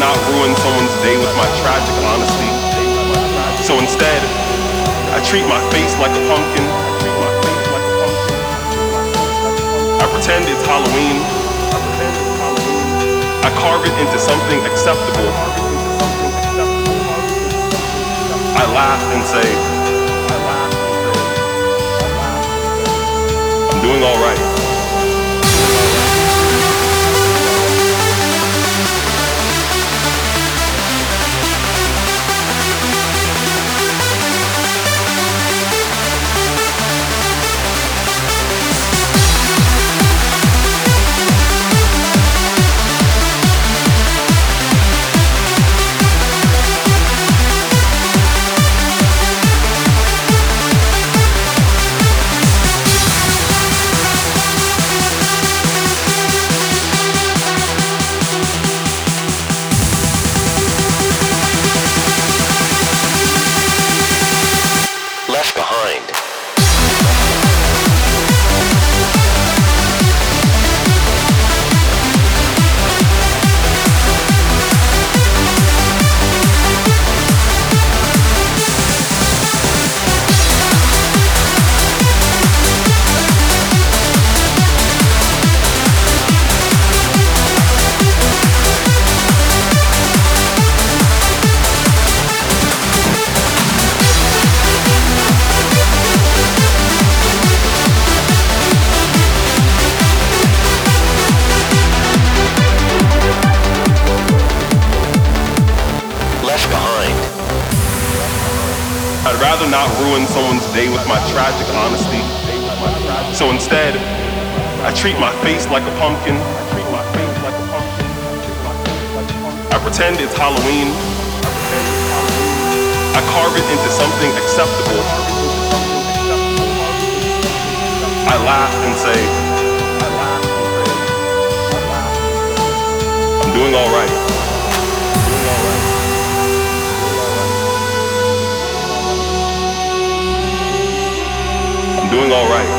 not ruin someone's day with my tragic honesty. So instead, I treat my face like a pumpkin. I pretend it's Halloween. I carve it into something acceptable. I laugh and say, I'm doing all right. I'd rather not ruin someone's day with my tragic honesty. So instead, I treat my face like a pumpkin. I pretend it's Halloween. I carve it into something acceptable. I laugh and say, I'm doing all right. Doing all right.